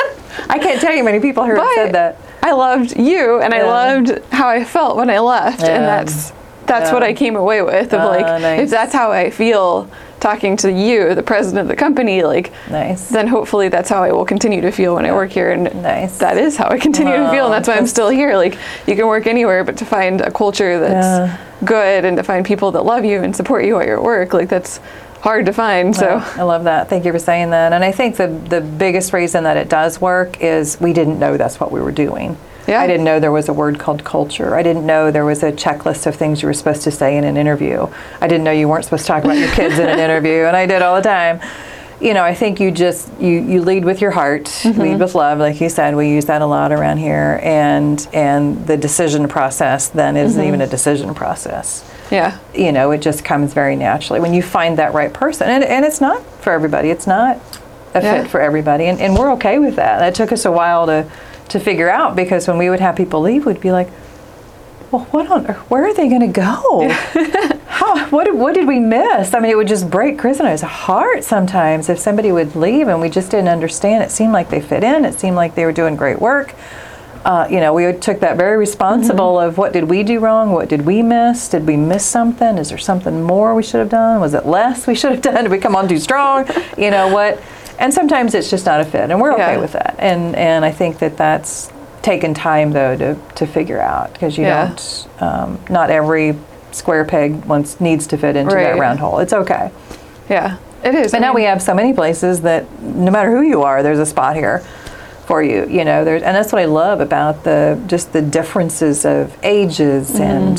[SPEAKER 1] I can't tell you how many people heard said that.
[SPEAKER 2] I loved you, and
[SPEAKER 1] yeah.
[SPEAKER 2] I loved how I felt when I left,
[SPEAKER 1] yeah.
[SPEAKER 2] and that's that's
[SPEAKER 1] yeah.
[SPEAKER 2] what I came away with. Of
[SPEAKER 1] uh,
[SPEAKER 2] like,
[SPEAKER 1] nice.
[SPEAKER 2] if that's how I feel talking to you, the president of the company, like,
[SPEAKER 1] nice.
[SPEAKER 2] then hopefully that's how I will continue to feel when
[SPEAKER 1] yeah.
[SPEAKER 2] I work here, and
[SPEAKER 1] nice.
[SPEAKER 2] that is how I continue
[SPEAKER 1] oh,
[SPEAKER 2] to feel, and that's why
[SPEAKER 1] that's
[SPEAKER 2] I'm still here. Like, you can work anywhere, but to find a culture that's
[SPEAKER 1] yeah.
[SPEAKER 2] good and to find people that love you and support you at your work, like that's hard to find. So
[SPEAKER 1] yeah, I love that. Thank you for saying that. And I think the the biggest reason that it does work is we didn't know that's what we were doing.
[SPEAKER 2] Yeah.
[SPEAKER 1] I didn't know there was a word called culture. I didn't know there was a checklist of things you were supposed to say in an interview. I didn't know you weren't supposed to talk about your kids in an interview, and I did all the time. You know, I think you just, you, you lead with your heart, mm-hmm. lead with love, like you said. We use that a lot around here. And and the decision process then isn't mm-hmm. even a decision process.
[SPEAKER 2] Yeah.
[SPEAKER 1] You know, it just comes very naturally when you find that right person. And, and it's not for everybody. It's not a
[SPEAKER 2] yeah.
[SPEAKER 1] fit for everybody. And, and we're okay with that. It took us a while to to figure out, because when we would have people leave, we'd be like, well, what on earth, where are they going to go? How, what, did, what did we miss? I mean, it would just break Chris and I's heart sometimes if somebody would leave and we just didn't understand. It seemed like they fit in. It seemed like they were doing great work. Uh, you know, we took that very responsible mm-hmm. of what did we do wrong? What did we miss? Did we miss something? Is there something more we should have done? Was it less we should have done? Did we come on too strong? You know what? And sometimes it's just not a fit, and we're okay
[SPEAKER 2] yeah.
[SPEAKER 1] with that. And and I think that that's taken time, though, to, to figure out, because you
[SPEAKER 2] yeah.
[SPEAKER 1] don't, um, not every square peg wants needs to fit into
[SPEAKER 2] right.
[SPEAKER 1] that round hole. It's okay.
[SPEAKER 2] Yeah, it is.
[SPEAKER 1] But
[SPEAKER 2] I
[SPEAKER 1] now
[SPEAKER 2] mean,
[SPEAKER 1] we have so many places that no matter who you are, there's a spot here for you. You know, there's, and that's what I love about the just the differences of ages mm-hmm. and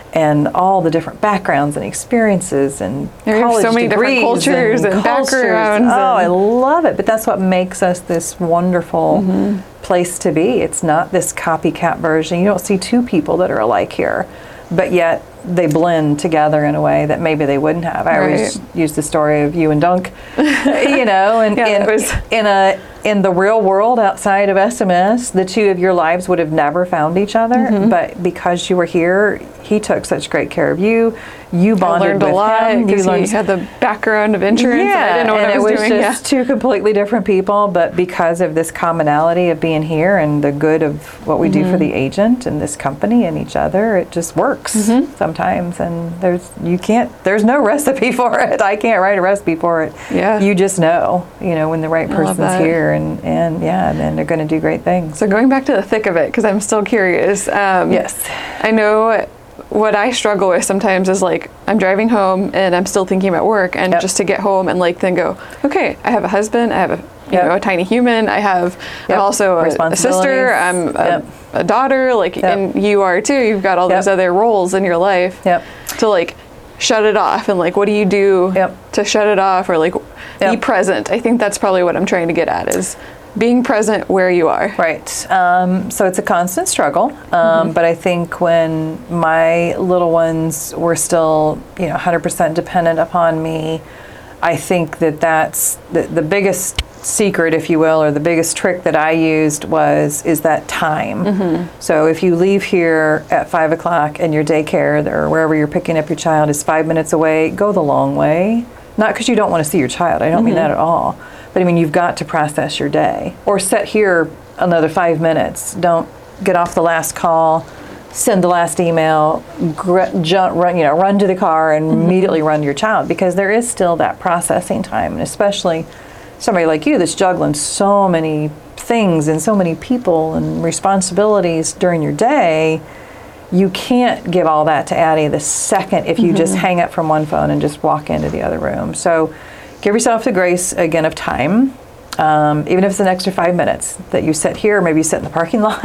[SPEAKER 1] and all the different backgrounds and experiences and
[SPEAKER 2] There are
[SPEAKER 1] college
[SPEAKER 2] so many different
[SPEAKER 1] degrees
[SPEAKER 2] cultures and
[SPEAKER 1] cultures.
[SPEAKER 2] backgrounds
[SPEAKER 1] Oh, I
[SPEAKER 2] and-
[SPEAKER 1] love it. But that's what makes us this wonderful place to be. It's not this copycat version. You don't see two people that are alike here, but yet they blend together in a way that maybe they wouldn't have. I always
[SPEAKER 2] Right.
[SPEAKER 1] use the story of you and Dunk, you know, and
[SPEAKER 2] Yeah,
[SPEAKER 1] in,
[SPEAKER 2] that was-
[SPEAKER 1] in a in the real world outside of S M S, the two of your lives would have never found each other.
[SPEAKER 2] Mm-hmm.
[SPEAKER 1] But because you were here, he took such great care of you. You
[SPEAKER 2] I
[SPEAKER 1] bonded
[SPEAKER 2] learned
[SPEAKER 1] with
[SPEAKER 2] a lot
[SPEAKER 1] him. You
[SPEAKER 2] because he
[SPEAKER 1] learned
[SPEAKER 2] had the background of insurance and I didn't know what
[SPEAKER 1] and
[SPEAKER 2] I was,
[SPEAKER 1] it was
[SPEAKER 2] doing.
[SPEAKER 1] just
[SPEAKER 2] Yeah.
[SPEAKER 1] two completely different people, but because of this commonality of being here and the good of what we
[SPEAKER 2] Mm-hmm.
[SPEAKER 1] do for the agent and this company and each other, it just works
[SPEAKER 2] Mm-hmm.
[SPEAKER 1] sometimes. And there's you can't there's no recipe for it. I can't write a recipe for it.
[SPEAKER 2] Yeah.
[SPEAKER 1] You just know, you know, when the right
[SPEAKER 2] love
[SPEAKER 1] person's
[SPEAKER 2] that.
[SPEAKER 1] here, and and yeah, and then they're going to do great things.
[SPEAKER 2] So going back to the thick of it, because I'm still curious. Um,
[SPEAKER 1] Yes.
[SPEAKER 2] I know what I struggle with sometimes is like I'm driving home and I'm still thinking about work, and
[SPEAKER 1] Yep.
[SPEAKER 2] just to get home and like then go, okay, I have a husband, I have a you
[SPEAKER 1] Yep.
[SPEAKER 2] know a tiny human, I have
[SPEAKER 1] Yep.
[SPEAKER 2] I'm also a, a sister,
[SPEAKER 1] Responsibilities.
[SPEAKER 2] I'm a,
[SPEAKER 1] Yep.
[SPEAKER 2] a daughter, like
[SPEAKER 1] Yep.
[SPEAKER 2] and you are too. You've got all
[SPEAKER 1] Yep.
[SPEAKER 2] those other roles in your life.
[SPEAKER 1] Yep.
[SPEAKER 2] To like shut it off and like what do you do
[SPEAKER 1] Yep.
[SPEAKER 2] to shut it off or like be
[SPEAKER 1] Yep.
[SPEAKER 2] present. I think that's probably what I'm trying to get at is being present where you are.
[SPEAKER 1] Right. Um, so it's a constant struggle. Um,
[SPEAKER 2] Mm-hmm.
[SPEAKER 1] But I think when my little ones were still, you know, one hundred percent dependent upon me, I think that that's the, the biggest secret, if you will, or the biggest trick that I used was is that time.
[SPEAKER 2] Mm-hmm.
[SPEAKER 1] So if you leave here at five o'clock and your daycare or wherever you're picking up your child is five minutes away, go the long way. Not because you don't want to see your child. I don't mean that at all. But I mean, you've got to process your day. Or sit here another five minutes. Don't get off the last call, send the last email, gr- jump, run, you know, run to the car and immediately run to your child, because there is still that processing time, and especially somebody like you that's juggling so many things and so many people and responsibilities during your day. You can't give all that to Addie the second if you just hang up from one phone and just walk into the other room. So give yourself the grace, again, of time, um, even if it's an extra five minutes that you sit here, maybe you sit in the parking lot,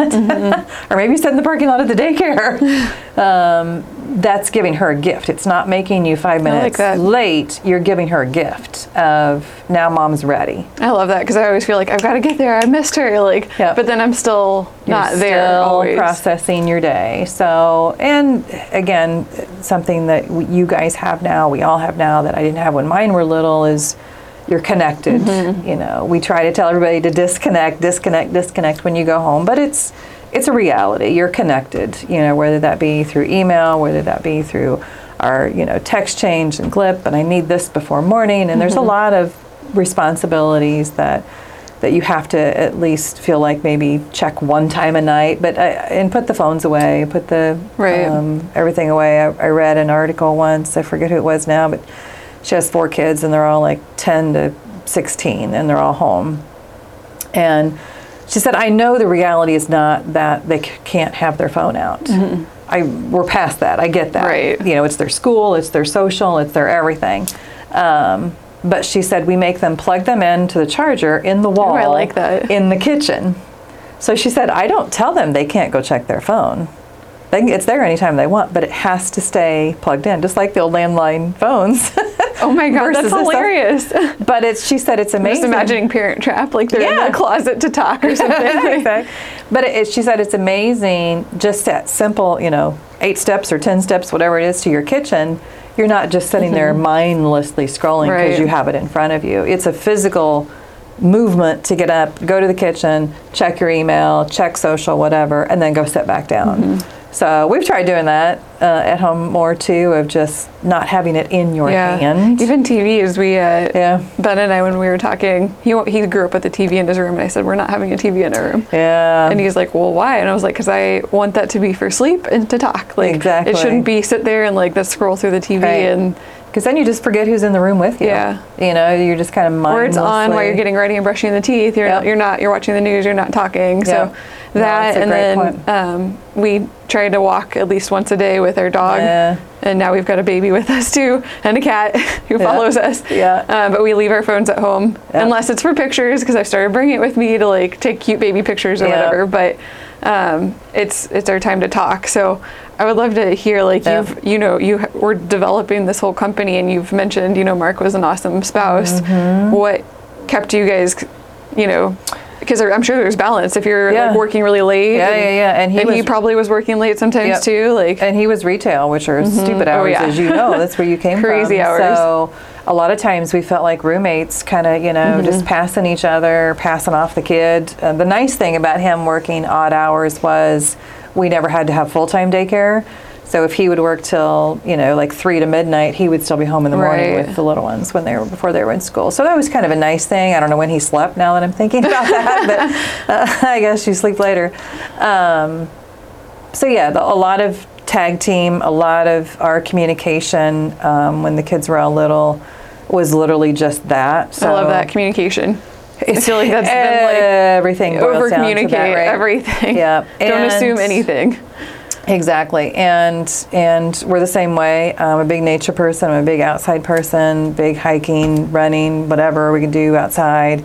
[SPEAKER 1] or maybe you sit in the parking lot at the daycare. Um, that's giving her a gift. It's not making you five
[SPEAKER 2] I like
[SPEAKER 1] minutes
[SPEAKER 2] that.
[SPEAKER 1] late. You're giving her a gift of now mom's ready.
[SPEAKER 2] I love that because I always feel like I've got to get there. I missed her, like,
[SPEAKER 1] Yep.
[SPEAKER 2] but then I'm still
[SPEAKER 1] You're
[SPEAKER 2] not there
[SPEAKER 1] still
[SPEAKER 2] always.
[SPEAKER 1] processing your day. So, and again, something that we, you guys have now, we all have now that I didn't have when mine were little is you're connected.
[SPEAKER 2] Mm-hmm.
[SPEAKER 1] You know, we try to tell everybody to disconnect, disconnect, disconnect when you go home, but it's it's a reality. You're connected. You know, whether that be through email, whether that be through our you know text change and Glip, and I need this before morning. And there's a lot of responsibilities that that you have to at least feel like maybe check one time a night, but I, and put the phones away, put the
[SPEAKER 2] Right.
[SPEAKER 1] um, everything away. I, I read an article once, I forget who it was now, but she has four kids and they're all like ten to sixteen and they're all home. And she said, I know the reality is not that they c- can't have their phone out. I we're past that. I get that.
[SPEAKER 2] Right.
[SPEAKER 1] You know, it's their school, it's their social, it's their everything. Um, but she said we make them plug them into the charger in the wall.
[SPEAKER 2] I like that.
[SPEAKER 1] In the kitchen. So she said, I don't tell them they can't go check their phone. They can, it's there anytime they want, but it has to stay plugged in, just like the old landline phones.
[SPEAKER 2] Oh my god,
[SPEAKER 1] Versus
[SPEAKER 2] that's
[SPEAKER 1] this stuff.
[SPEAKER 2] hilarious. I'm
[SPEAKER 1] But it's, she said it's amazing.
[SPEAKER 2] just imagining Parent Trap, like they're
[SPEAKER 1] Yeah.
[SPEAKER 2] in the closet to talk or something.
[SPEAKER 1] Exactly. But it, she said it's amazing, just that simple, you know, eight steps or ten steps, whatever it is, to your kitchen. You're not just sitting there mindlessly scrolling because
[SPEAKER 2] Right.
[SPEAKER 1] you have it in front of you. It's a physical movement to get up, go to the kitchen, check your email, check social, whatever, and then go sit back down. So we've tried doing that uh, at home more too, of just not having it in your
[SPEAKER 2] Yeah.
[SPEAKER 1] hand.
[SPEAKER 2] Even T Vs, we, uh,
[SPEAKER 1] Yeah.
[SPEAKER 2] Ben and I, when we were talking, he he grew up with a T V in his room, and I said, we're not having a T V in our room.
[SPEAKER 1] Yeah.
[SPEAKER 2] And he's like, well, why? And I was like, because I want that to be for sleep and to talk. Like,
[SPEAKER 1] Exactly.
[SPEAKER 2] it shouldn't be sit there and like let's scroll through the T V
[SPEAKER 1] Right.
[SPEAKER 2] and
[SPEAKER 1] Because then you just forget who's in the room with you.
[SPEAKER 2] Yeah.
[SPEAKER 1] You know, you're just kind of mindlessly.
[SPEAKER 2] or it's on while you're getting ready and brushing the teeth. You're
[SPEAKER 1] Yep.
[SPEAKER 2] not, you're not you're watching the news. You're not talking. So
[SPEAKER 1] Yep. No,
[SPEAKER 2] that
[SPEAKER 1] that's a
[SPEAKER 2] and
[SPEAKER 1] great
[SPEAKER 2] then
[SPEAKER 1] point.
[SPEAKER 2] um, we try to walk at least once a day with our dog.
[SPEAKER 1] Yeah.
[SPEAKER 2] And now we've got a baby with us too, and a cat who
[SPEAKER 1] Yeah.
[SPEAKER 2] follows us.
[SPEAKER 1] Yeah.
[SPEAKER 2] Uh, but we leave our phones at home
[SPEAKER 1] Yeah.
[SPEAKER 2] unless it's for pictures, because I've started bringing it with me to like take cute baby pictures or
[SPEAKER 1] Yeah.
[SPEAKER 2] whatever. But um, it's it's our time to talk. So I would love to hear, like,
[SPEAKER 1] Yeah.
[SPEAKER 2] you've, you know, you were developing this whole company, and you've mentioned, you know, Mark was an awesome spouse.
[SPEAKER 1] Mm-hmm.
[SPEAKER 2] What kept you guys, you know, because I'm sure there's balance if you're
[SPEAKER 1] Yeah.
[SPEAKER 2] like working really late.
[SPEAKER 1] Yeah,
[SPEAKER 2] and,
[SPEAKER 1] yeah, yeah. And he
[SPEAKER 2] and he
[SPEAKER 1] was-
[SPEAKER 2] probably was working late sometimes
[SPEAKER 1] Yep.
[SPEAKER 2] too. Like,
[SPEAKER 1] And he was retail, which are stupid
[SPEAKER 2] Oh,
[SPEAKER 1] hours,
[SPEAKER 2] yeah.
[SPEAKER 1] as you know. That's where you came
[SPEAKER 2] Crazy
[SPEAKER 1] from.
[SPEAKER 2] hours.
[SPEAKER 1] So a lot of times we felt like roommates, kind of, you know,
[SPEAKER 2] Mm-hmm.
[SPEAKER 1] just passing each other, passing off the kid. Uh, the nice thing about him working odd hours was we never had to have full-time daycare. So if he would work till, you know, like three to midnight, he would still be home in the morning
[SPEAKER 2] Right.
[SPEAKER 1] with the little ones when they were before they were in school. So that was kind of a nice thing. I don't know when he slept now that I'm thinking about that, but uh, I guess you sleep later. Um, so yeah, the, a lot of tag team, a lot of our communication um, when the kids were all little was literally just that. So
[SPEAKER 2] I love that communication. I feel like that's been
[SPEAKER 1] everything
[SPEAKER 2] like
[SPEAKER 1] boils
[SPEAKER 2] over
[SPEAKER 1] down to
[SPEAKER 2] communicate
[SPEAKER 1] that, right?
[SPEAKER 2] everything.
[SPEAKER 1] Yeah.
[SPEAKER 2] Don't
[SPEAKER 1] And-
[SPEAKER 2] assume anything.
[SPEAKER 1] Exactly, and and we're the same way. I'm a big nature person. I'm a big outside person. Big hiking, running, whatever we can do outside.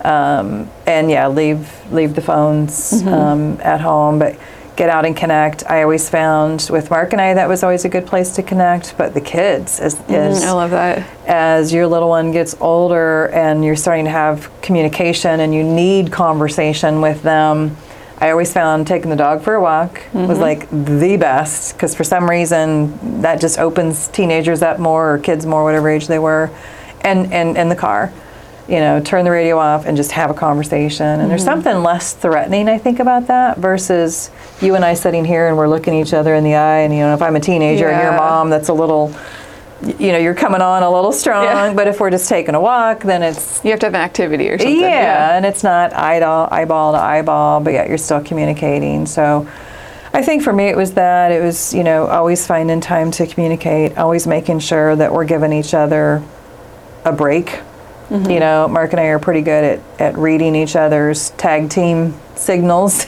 [SPEAKER 1] Um, and yeah, leave leave the phones
[SPEAKER 2] Mm-hmm.
[SPEAKER 1] um, at home, but get out and connect. I always found with Mark and I that was always a good place to connect. But the kids, as as,
[SPEAKER 2] Mm, I love that.
[SPEAKER 1] as your little one gets older and you're starting to have communication and you need conversation with them. I always found taking the dog for a walk was like the best, because for some reason that just opens teenagers up more, or kids more, whatever age they were, and and in the car, you know, turn the radio off and just have a conversation. And there's something less threatening, I think, about that versus you and I sitting here and we're looking each other in the eye. And you know, if I'm a teenager and you're a
[SPEAKER 2] Yeah.
[SPEAKER 1] mom, that's a little, you know, you're coming on a little strong.
[SPEAKER 2] Yeah.
[SPEAKER 1] But if we're just taking a walk, then it's
[SPEAKER 2] You have to have an activity or something.
[SPEAKER 1] yeah, and it's not eyeball, eyeball to eyeball, but yet you're still communicating. So I think for me it was that. It was, you know, always finding time to communicate, always making sure that we're giving each other a break. You know, Mark and I are pretty good at, at reading each other's tag team signals.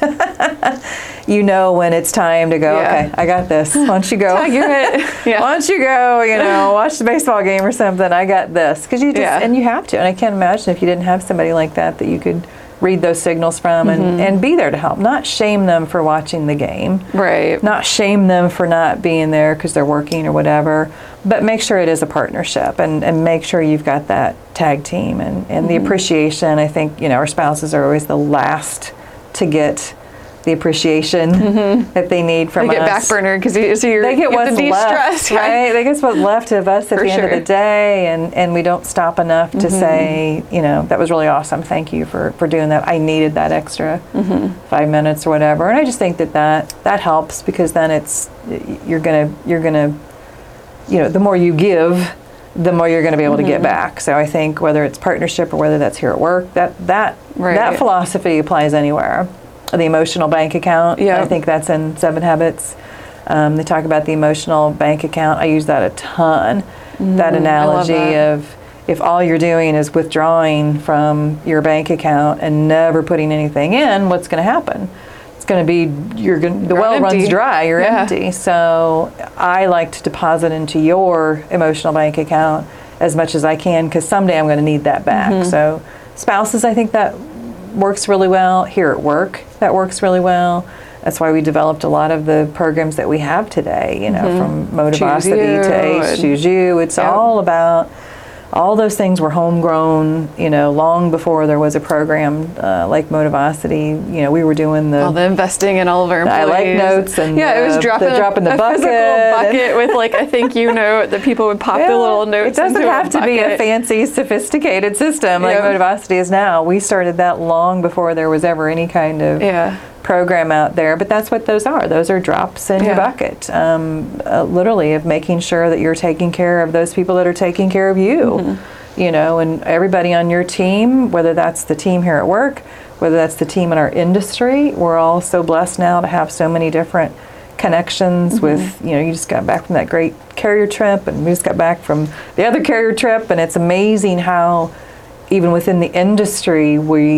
[SPEAKER 1] You know when it's time to go,
[SPEAKER 2] Yeah.
[SPEAKER 1] okay, I got this. Why don't you go?
[SPEAKER 2] Tag your hit. Yeah.
[SPEAKER 1] Why don't you go, you know, watch the baseball game or something. I got this. Because you just,
[SPEAKER 2] Yeah.
[SPEAKER 1] and you have to. And I can't imagine if you didn't have somebody like that that you could read those signals from and,
[SPEAKER 2] Mm-hmm.
[SPEAKER 1] and be there to help. Not shame them for watching the game.
[SPEAKER 2] Right.
[SPEAKER 1] Not shame them for not being there because they're working or whatever. But make sure it is a partnership and, and make sure you've got that tag team. And, and the
[SPEAKER 2] Mm-hmm.
[SPEAKER 1] appreciation, I think, you know, our spouses are always the last to get the appreciation that they need from
[SPEAKER 2] They get
[SPEAKER 1] us.
[SPEAKER 2] back burner because you, so you're,
[SPEAKER 1] They get
[SPEAKER 2] you have
[SPEAKER 1] what's
[SPEAKER 2] to de-stress.
[SPEAKER 1] left, right? They get what's left of us at
[SPEAKER 2] For
[SPEAKER 1] the end of
[SPEAKER 2] sure.
[SPEAKER 1] the day, and, and we don't stop enough to
[SPEAKER 2] Mm-hmm.
[SPEAKER 1] say, you know, that was really awesome. Thank you for, for doing that. I needed that extra
[SPEAKER 2] Mm-hmm.
[SPEAKER 1] five minutes or whatever. And I just think that, that that helps because then it's you're gonna you're gonna, you know, the more you give, the more you're going to be able to get
[SPEAKER 2] Mm-hmm.
[SPEAKER 1] back. So I think whether it's partnership or whether that's here at work, that that
[SPEAKER 2] Right.
[SPEAKER 1] that philosophy applies anywhere. The emotional bank account,
[SPEAKER 2] Yeah.
[SPEAKER 1] I think that's in Seven Habits. Um, they talk about the emotional bank account. I use that a ton. That analogy
[SPEAKER 2] Mm-hmm. that.
[SPEAKER 1] of if all you're doing is withdrawing from your bank account and never putting anything in, what's going to happen? It's going to be you're going the
[SPEAKER 2] You're
[SPEAKER 1] well
[SPEAKER 2] empty.
[SPEAKER 1] runs dry. You're
[SPEAKER 2] Yeah.
[SPEAKER 1] empty. So I like to deposit into your emotional bank account as much as I can because someday I'm going to need that back.
[SPEAKER 2] Mm-hmm.
[SPEAKER 1] So spouses, I think that works really well. Here at work, that works really well. That's why we developed a lot of the programs that we have today, you know, from Motivosity
[SPEAKER 2] Choose
[SPEAKER 1] to
[SPEAKER 2] You
[SPEAKER 1] Ace
[SPEAKER 2] and-
[SPEAKER 1] Choose You. It's
[SPEAKER 2] Yep.
[SPEAKER 1] all about, all those things were homegrown, you know, long before there was a program uh, like Motivosity. You know, we were doing the,
[SPEAKER 2] All the investing in all of our
[SPEAKER 1] I
[SPEAKER 2] employees.
[SPEAKER 1] like notes and
[SPEAKER 2] yeah, it was
[SPEAKER 1] the-
[SPEAKER 2] dropping
[SPEAKER 1] the
[SPEAKER 2] a,
[SPEAKER 1] drop in the
[SPEAKER 2] a
[SPEAKER 1] bucket
[SPEAKER 2] physical
[SPEAKER 1] and-
[SPEAKER 2] bucket with like a thank you note that people would pop the
[SPEAKER 1] Yeah,
[SPEAKER 2] little notes.
[SPEAKER 1] It doesn't
[SPEAKER 2] into
[SPEAKER 1] have
[SPEAKER 2] a
[SPEAKER 1] to be a
[SPEAKER 2] bucket.
[SPEAKER 1] fancy, sophisticated system like
[SPEAKER 2] Yep.
[SPEAKER 1] Motivosity is now. We started that long before there was ever any kind of
[SPEAKER 2] Yeah.
[SPEAKER 1] program out there, but that's what those are. Those are drops in your
[SPEAKER 2] Yeah.
[SPEAKER 1] bucket, um, uh, literally, of making sure that you're taking care of those people that are taking care of you.
[SPEAKER 2] Mm-hmm.
[SPEAKER 1] You know, and everybody on your team, whether that's the team here at work, whether that's the team in our industry, we're all so blessed now to have so many different connections
[SPEAKER 2] Mm-hmm.
[SPEAKER 1] with, you know, you just got back from that great carrier trip and we just got back from the other carrier trip, and it's amazing how even within the industry we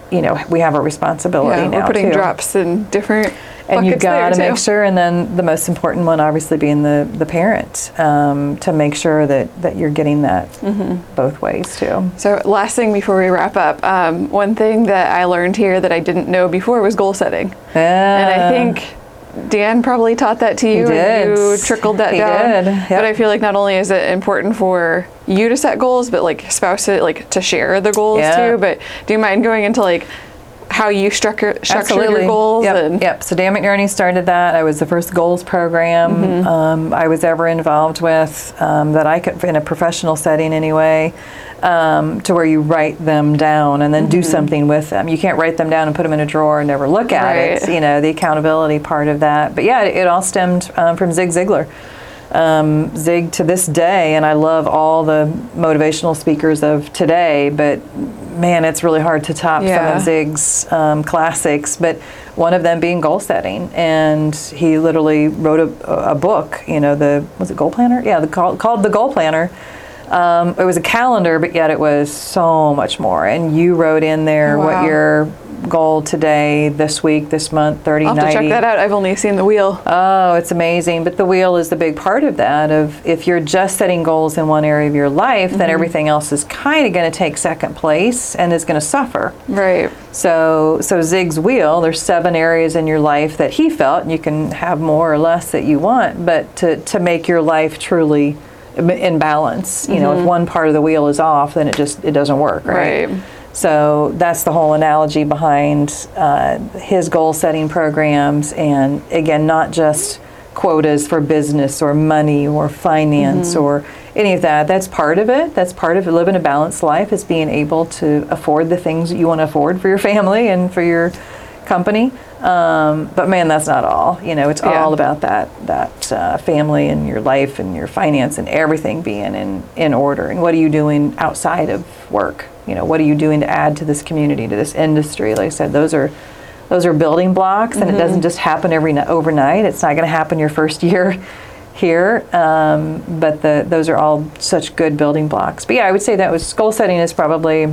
[SPEAKER 1] you know, we have a responsibility
[SPEAKER 2] Yeah,
[SPEAKER 1] now
[SPEAKER 2] we're putting
[SPEAKER 1] too.
[SPEAKER 2] drops in different
[SPEAKER 1] And you
[SPEAKER 2] buckets
[SPEAKER 1] got
[SPEAKER 2] there,
[SPEAKER 1] to
[SPEAKER 2] too.
[SPEAKER 1] make sure, and then the most important one, obviously, being the the parent, um, to make sure that that you're getting that both ways too.
[SPEAKER 2] So last thing before we wrap up, um, one thing that I learned here that I didn't know before was goal setting. And I think Dan probably taught that to you,
[SPEAKER 1] He
[SPEAKER 2] and
[SPEAKER 1] did.
[SPEAKER 2] you trickled that
[SPEAKER 1] He
[SPEAKER 2] down.
[SPEAKER 1] did, yep.
[SPEAKER 2] But I feel like not only is it important for you to set goals, but like spouse it, like to share the goals
[SPEAKER 1] Yeah.
[SPEAKER 2] too. But do you mind going into like how you structure structure your goals?
[SPEAKER 1] Yep,
[SPEAKER 2] And
[SPEAKER 1] yep. So Dan McNerney started that. I was the first goals program
[SPEAKER 2] Mm-hmm.
[SPEAKER 1] um, I was ever involved with um, that I could, in a professional setting anyway, um, to where you write them down and then
[SPEAKER 2] Mm-hmm.
[SPEAKER 1] do something with them. You can't write them down and put them in a drawer and never look at it.
[SPEAKER 2] Right.
[SPEAKER 1] You know, the accountability part of that. But yeah, it, it all stemmed um, from Zig Ziglar. Um, Zig to this day, and I love all the motivational speakers of today, but man, it's really hard to top some
[SPEAKER 2] Yeah.
[SPEAKER 1] of Zig's um, classics, but one of them being goal setting. And he literally wrote a, a book, you know, the, was it Goal Planner? Yeah, the, called, called The Goal Planner. Um, it was a calendar, but yet it was so much more. And you wrote in there
[SPEAKER 2] Wow.
[SPEAKER 1] what your goal today, this week, this month, thirty,
[SPEAKER 2] I'll have to
[SPEAKER 1] ninety.
[SPEAKER 2] check that out. I've only seen the wheel.
[SPEAKER 1] Oh, it's amazing. But the wheel is the big part of that. Of if you're just setting goals in one area of your life, then everything else is kind of going to take second place and is going to suffer.
[SPEAKER 2] Right.
[SPEAKER 1] So, so Zig's wheel, there's seven areas in your life that he felt, and you can have more or less that you want, but to, to make your life truly in balance. You know, if one part of the wheel is off, then it just, it doesn't work, right?
[SPEAKER 2] Right.
[SPEAKER 1] So that's the whole analogy behind uh, his goal setting programs. And again, not just quotas for business or money or finance or any of that. That's part of it. That's part of living a balanced life, is being able to afford the things that you want to afford for your family and for your company. Um, but man, that's not all. You know, it's
[SPEAKER 2] Yeah.
[SPEAKER 1] all about that that uh, family and your life and your finance and everything being in, in order. And what are you doing outside of work? You know, what are you doing to add to this community, to this industry? Like I said, those are those are building blocks, and it doesn't just happen every ni- overnight. It's not going to happen your first year here, um, but the those are all such good building blocks. But yeah, I would say that was goal setting is probably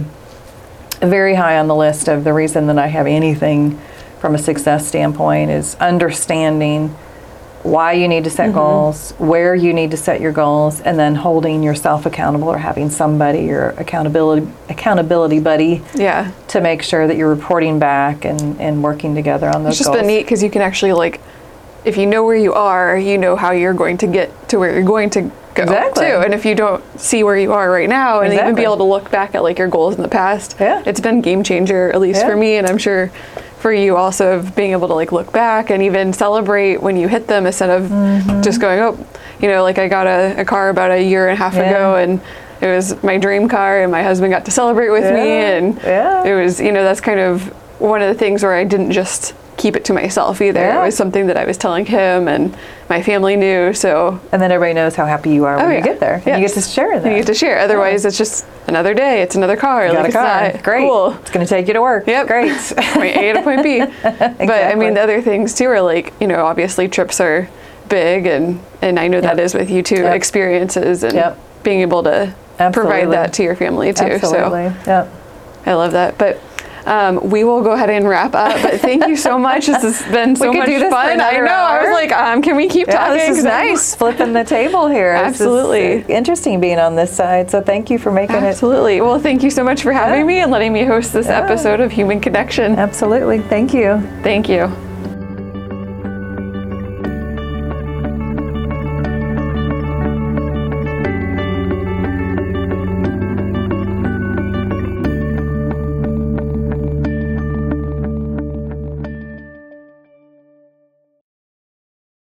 [SPEAKER 1] very high on the list of the reason that I have anything from a success standpoint, is understanding why you need to set goals, where you need to set your goals, and then holding yourself accountable, or having somebody, your accountability accountability buddy,
[SPEAKER 2] Yeah.
[SPEAKER 1] to make sure that you're reporting back and, and working together on those
[SPEAKER 2] It's just
[SPEAKER 1] goals.
[SPEAKER 2] been neat because you can actually, like, if you know where you are, you know how you're going to get to where you're going to go
[SPEAKER 1] Exactly.
[SPEAKER 2] too. And if you don't see where you are right now, and even be
[SPEAKER 1] Exactly.
[SPEAKER 2] able to look back at like your goals in the past,
[SPEAKER 1] Yeah.
[SPEAKER 2] it's been game changer, at least
[SPEAKER 1] Yeah.
[SPEAKER 2] for me, and I'm sure for you also, of being able to like look back and even celebrate when you hit them, instead of
[SPEAKER 1] Mm-hmm.
[SPEAKER 2] just going, oh, you know, like I got a, a car about a year and a half
[SPEAKER 1] Yeah.
[SPEAKER 2] ago, and it was my dream car, and my husband got to celebrate with me,
[SPEAKER 1] Yeah.
[SPEAKER 2] and
[SPEAKER 1] Yeah.
[SPEAKER 2] it was, you know, that's kind of one of the things where I didn't just keep it to myself either.
[SPEAKER 1] Yeah.
[SPEAKER 2] It was something that I was telling him, and my family knew. So
[SPEAKER 1] And then everybody knows how happy you are when
[SPEAKER 2] Oh,
[SPEAKER 1] you
[SPEAKER 2] yeah.
[SPEAKER 1] get there. And you
[SPEAKER 2] Yes.
[SPEAKER 1] get to share that.
[SPEAKER 2] you get to share. Otherwise, it's just another day. It's another car.
[SPEAKER 1] You got
[SPEAKER 2] like,
[SPEAKER 1] a
[SPEAKER 2] it's
[SPEAKER 1] car.
[SPEAKER 2] not
[SPEAKER 1] Great.
[SPEAKER 2] cool.
[SPEAKER 1] It's going to take you to work.
[SPEAKER 2] Yep.
[SPEAKER 1] Great.
[SPEAKER 2] Point A to point B. But I
[SPEAKER 1] Exactly.
[SPEAKER 2] mean, the other things too are like, you know, obviously trips are big, and and I know that
[SPEAKER 1] Yep.
[SPEAKER 2] is with you too.
[SPEAKER 1] Yep.
[SPEAKER 2] Experiences and
[SPEAKER 1] Yep.
[SPEAKER 2] being able to
[SPEAKER 1] Absolutely.
[SPEAKER 2] provide that to your family too.
[SPEAKER 1] Absolutely. Yep.
[SPEAKER 2] So I love that. But um, we will go ahead and wrap up. But thank you so much. This has been so
[SPEAKER 1] could
[SPEAKER 2] much
[SPEAKER 1] do this for
[SPEAKER 2] fun. I
[SPEAKER 1] another
[SPEAKER 2] know. I was
[SPEAKER 1] hour.
[SPEAKER 2] like, um, can we keep
[SPEAKER 1] Yeah,
[SPEAKER 2] talking?
[SPEAKER 1] this is
[SPEAKER 2] 'Cause I'm-
[SPEAKER 1] nice. Flipping the table here. This is,
[SPEAKER 2] Absolutely.
[SPEAKER 1] uh, interesting being on this side. So thank you for making it.
[SPEAKER 2] Absolutely. Well, thank you so much for having
[SPEAKER 1] Yeah.
[SPEAKER 2] me and letting me host this
[SPEAKER 1] Yeah.
[SPEAKER 2] episode of Human Connection.
[SPEAKER 1] Absolutely. Thank you.
[SPEAKER 2] Thank you.